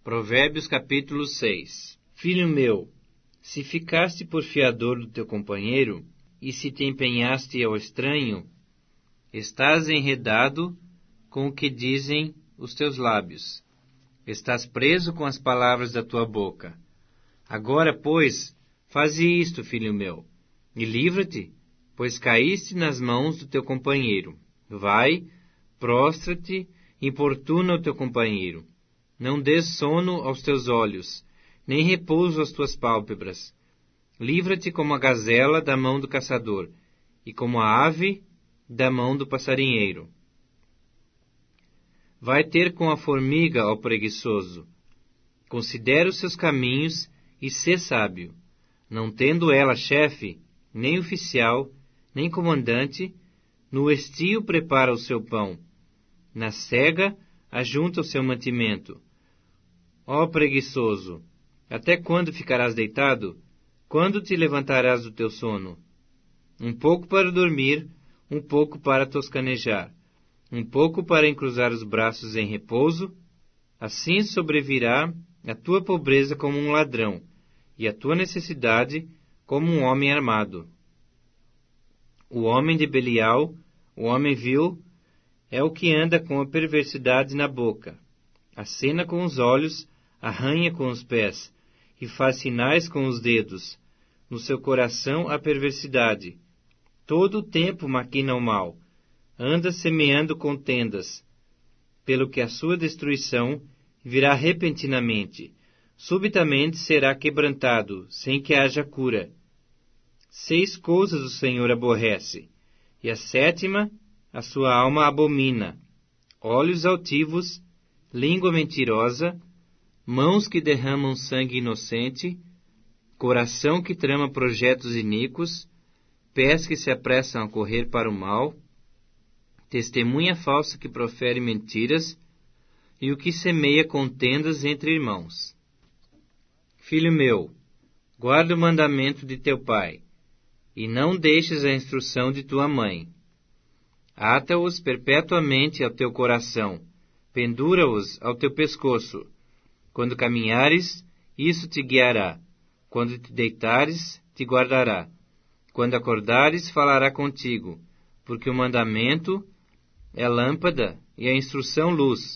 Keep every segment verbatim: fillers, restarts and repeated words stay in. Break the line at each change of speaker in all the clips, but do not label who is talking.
Provérbios capítulo seis. Filho meu, se ficaste por fiador do teu companheiro, e se te empenhaste ao estranho, estás enredado com o que dizem os teus lábios. Estás preso com as palavras da tua boca. Agora, pois, faze isto, filho meu, e livra-te, pois caíste nas mãos do teu companheiro. Vai, prostra-te, importuna o teu companheiro. Não dês sono aos teus olhos, nem repouso às tuas pálpebras. Livra-te como a gazela da mão do caçador, e como a ave da mão do passarinheiro. Vai ter com a formiga ao preguiçoso. Considera os seus caminhos e sê sábio. Não tendo ela chefe, nem oficial, nem comandante, no estio prepara o seu pão. Na cega ajunta o seu mantimento. Ó preguiçoso, até quando ficarás deitado? Quando te levantarás do teu sono? Um pouco para dormir, um pouco para toscanejar, um pouco para encruzar os braços em repouso. Assim sobrevirá a tua pobreza como um ladrão, e a tua necessidade como um homem armado. O homem de Belial, o homem vil, é o que anda com a perversidade na boca. Acena com os olhos, arranha com os pés, e faz sinais com os dedos. No seu coração a perversidade. Todo o tempo maquina o mal. Anda semeando contendas. Pelo que a sua destruição virá repentinamente. Subitamente será quebrantado, sem que haja cura. Seis coisas o Senhor aborrece, e a sétima a sua alma abomina: olhos altivos, língua mentirosa, mãos que derramam sangue inocente, coração que trama projetos iníquos, pés que se apressam a correr para o mal, testemunha falsa que profere mentiras, e o que semeia contendas entre irmãos. Filho meu, guarda o mandamento de teu pai, e não deixes a instrução de tua mãe. Ata-os perpetuamente ao teu coração, pendura-os ao teu pescoço. Quando caminhares, isso te guiará. Quando te deitares, te guardará. Quando acordares, falará contigo, porque o mandamento é lâmpada e a instrução luz.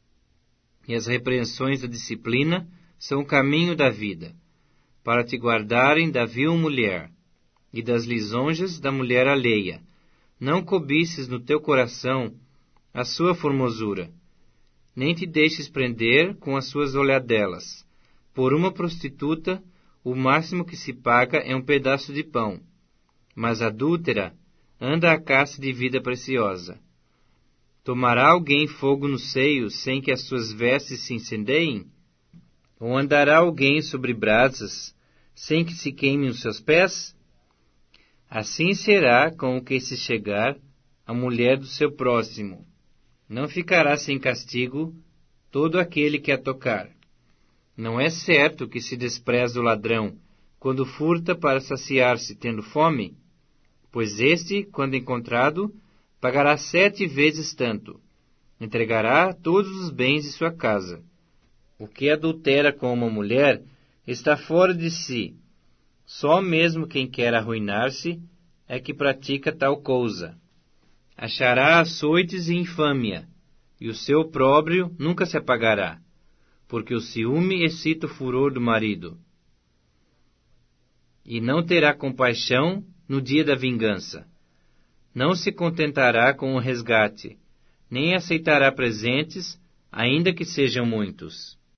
E as repreensões da disciplina são o caminho da vida, para te guardarem da vil mulher e das lisonjas da mulher alheia. Não cobices no teu coração a sua formosura, nem te deixes prender com as suas olhadelas. Por uma prostituta, o máximo que se paga é um pedaço de pão, mas adúltera anda à caça de vida preciosa. Tomará alguém fogo no seio sem que as suas vestes se incendeiem? Ou andará alguém sobre brasas sem que se queimem os seus pés? Assim será com o que se chegar à mulher do seu próximo. Não ficará sem castigo todo aquele que a tocar. Não é certo que se despreza o ladrão quando furta para saciar-se tendo fome? Pois este, quando encontrado, pagará sete vezes tanto. Entregará todos os bens de sua casa. O que adultera com uma mulher está fora de si. Só mesmo quem quer arruinar-se é que pratica tal coisa. Achará açoites e infâmia, e o seu opróbrio nunca se apagará, porque o ciúme excita o furor do marido. E não terá compaixão no dia da vingança. Não se contentará com o resgate, nem aceitará presentes, ainda que sejam muitos.